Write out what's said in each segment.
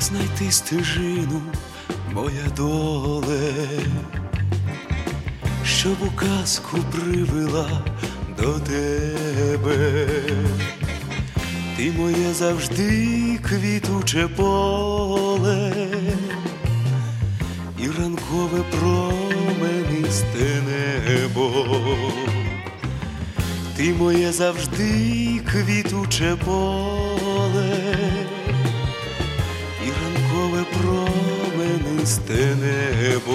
як знайти стежину, моя доле, щоб у казку привела до тебе. Ти моє завжди квітуче поле, і ранкове променисте небо. Ти моє завжди квітуче поле, і ранкове променисте небо.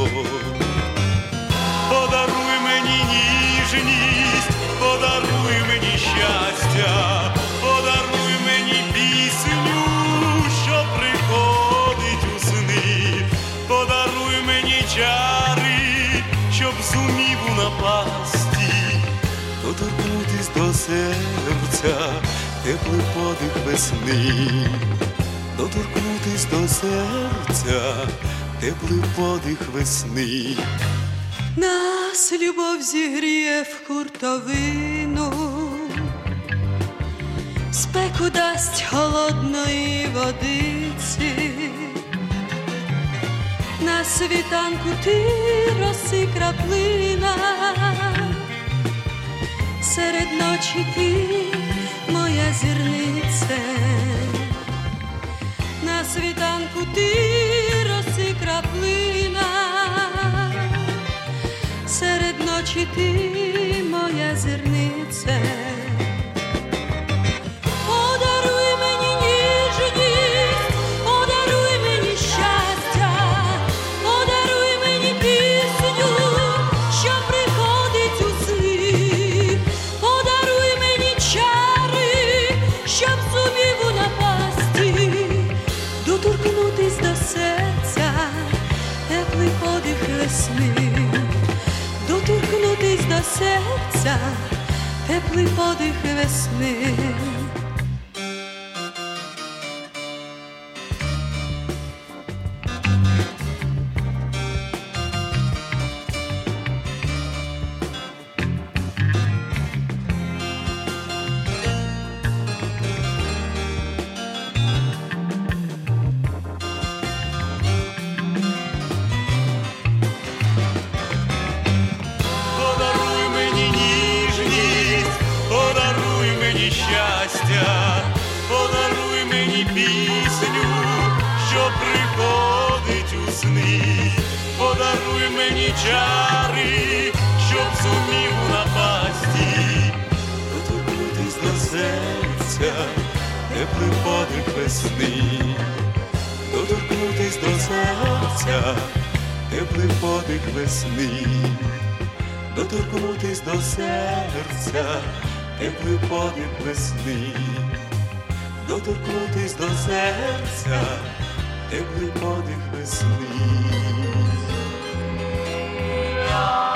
Подаруй мені ніжність, подаруй мені щастя, подаруй мені пісню, що приходить у сни, подаруй мені чари, щоб зумів у напасті доторкнутись до серця, теплий подих весни, доторкнутись до серця, теплий подих весни. Нас любов зігріє в хуртовину, спеку дасть холодної водиці. На світанку ти роси краплина, серед ночі ти моя зірниця. На світанку ти роси краплина, серед ночі ти моя зірниця. Подаруй мені ніжність, подаруй мені щастя, подаруй мені пісню, що приходить у сни, подаруй мені чари, щоб зумів у напасті доторкнутись до серця, теплий подих весни, доторкнутись до серця, теплий подих весни. Щастя, подаруй мені пісню, що приходить у сни, подаруй мені чари, щоб зумів у напасті доторкнутись до серця, теплий подих весни, доторкнутись до серця, теплий подих весни, доторкнутись до серця, теплий подих весни, доторкнутись до серця, теплий подих весни.